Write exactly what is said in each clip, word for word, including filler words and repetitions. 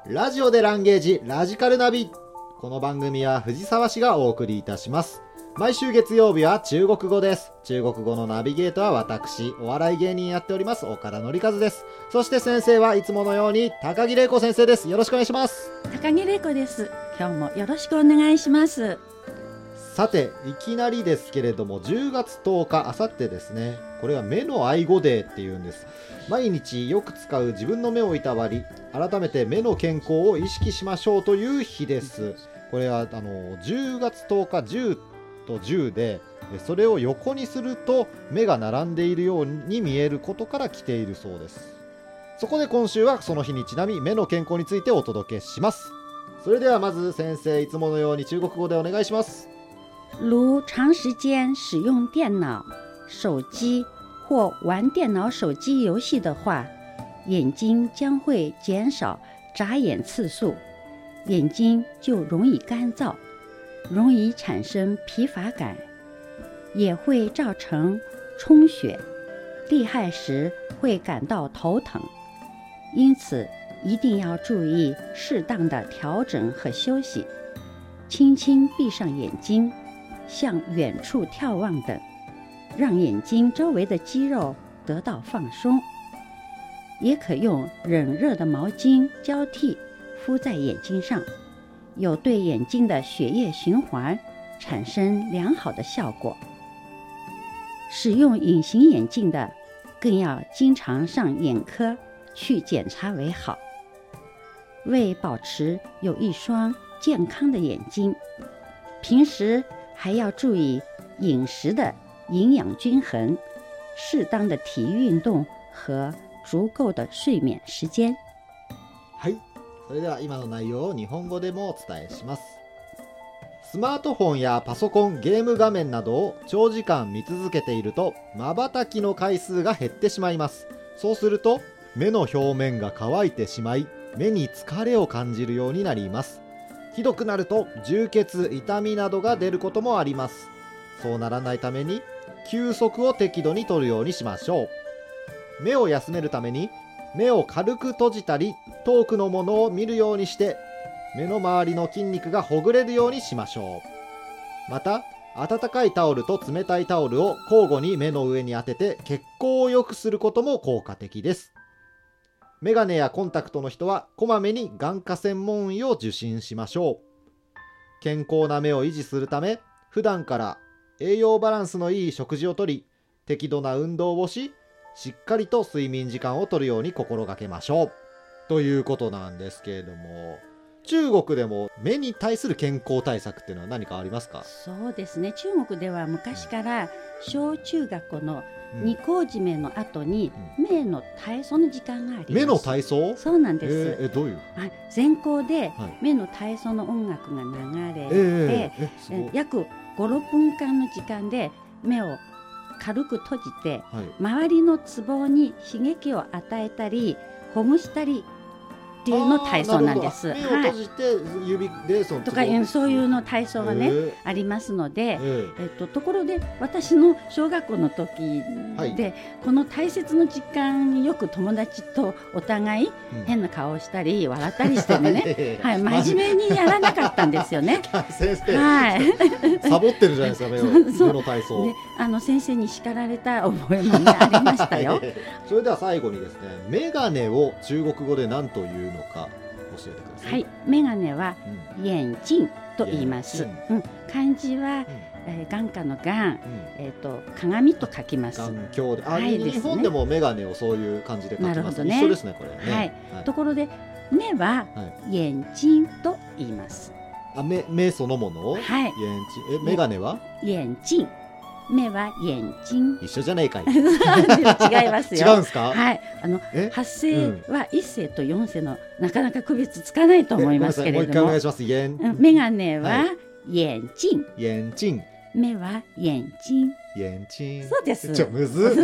ラジオでランゲージラジカルナビ。この番組は藤沢市がお送りいたします。毎週月曜日は中国語です。中国語のナビゲートは私、お笑い芸人やっております岡田典和です。そして先生はいつものように高木玲子先生です。よろしくお願いします。 高木玲子です。今日もよろしくお願いします。 さて、いきなりですけれどもじゅうがつとおか、あさってですね。これは目の愛護デーっていうんです。毎日よく使う自分の目をいたわり、改めて目の健康を意識しましょうという日です。これはあのじゅうがつとおかじゅうとじゅうで、それを横にすると目が並んでいるように見えることから来ているそうです。そこで今週はその日にちなみ目の健康についてお届けします。それではまず先生、いつものように中国語でお願いします。 如長時間使用電脑、手機或玩電腦手機遊戲的話，眼睛將會減少眨眼次數，眼睛就容易乾燥，容易產生疲乏感，也會造成充血，厲害時會感到頭疼。因此一定要注意適當的調整和休息，輕輕閉上眼睛，向遠處眺望等，讓眼睛周圍的肌肉得到放鬆。也可用冷熱的毛巾交替敷在眼睛上，有對眼睛的血液循環產生良好的效果。使用隱形眼鏡的，更要經常上眼科去檢查為好。為保持有一雙健康的眼睛，平時還要注意飲食的營養均衡，適當的體育運動和足夠的睡眠時間。 はい、それでは今の内容を日本語でもお伝えします。スマートフォンやパソコン、ゲーム画面などを長時間見続けていると瞬きの回数が減ってしまいます。そうすると目の表面が乾いてしまい、目に疲れを感じるようになります。ひどくなると充血、痛みなどが出ることもあります。そうならないために休息を適度に取るようにしましょう。目を休めるために目を軽く閉じたり、遠くのものを見るようにして目の周りの筋肉がほぐれるようにしましょう。また、温かいタオルと冷たいタオルを交互に目の上に当てて血行を良くすることも効果的です。メガネやコンタクトの人はこまめに眼科専門医を受診しましょう。健康な目を維持するため、普段から栄養バランスのいい食事をとり、適度な運動をし、しっかりと睡眠時間をとるように心がけましょう。ということなんですけれども、中国でも目に対する健康対策っていうのは何かありますか？ そうですね、中国では昔から小中学校の二校締めの後に目の体操の時間があります。 目の体操？ そうなんです。 えー、えどういう？ 全校で目の体操の音楽が流れて、えーえー、約ご、ろっぷんかんの時間で目を軽く閉じて、はい、周りのツボに刺激を与えたりほぐしたりっていうの体操なんです。 目を閉じて指でそのとかそういうの体操がね、えー、ありますので、えーえっと、ところで私の小学校の時で、はい、この大切な時間によく友達とお互い変な顔をしたり笑ったりしてね、うんはい、真面目にやらなかったんですよね。 先生、はい、サボってるじゃないですか。目を目の体操であの先生に叱られた覚えも、ね、ありましたよ。 それでは最後にですね、メガネを中国語で何というのか教えてください。 はい、メガネは眼鏡と言います。うん、漢字は、うんえー、眼下の眼、うんえー、と鏡と書きます。 眼鏡で、あ、はい、日本でもメガネをそういう感じで書きます。なるほどね。一緒ですねこれね。 はいはい、ところで目は眼鏡と言います。 あ、目、目そのもの？はい。眼鏡、え、メガネは？ 眼鏡。目は眼睛。 一緒じゃねえかい。 違いますよ。 違うんですか？ はい。あの発声は一声と四声のなかなか区別つかないと思いますけれども。 もう一回お願いします。眼。 メガネは眼鏡。 眼鏡。 目は眼睛。 眼鏡。 そうです。 ちょむず。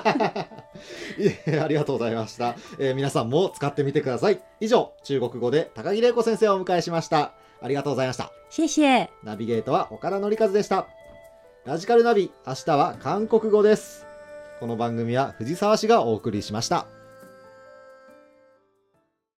ありがとうございました、えー。皆さんも使ってみてください。以上、中国語で高木玲子先生をお迎えしました。ありがとうございました。 謝謝。 ナビゲートは岡田典和でした。ラジカルナビ、明日は韓国語です。この番組は藤沢市がお送りしました。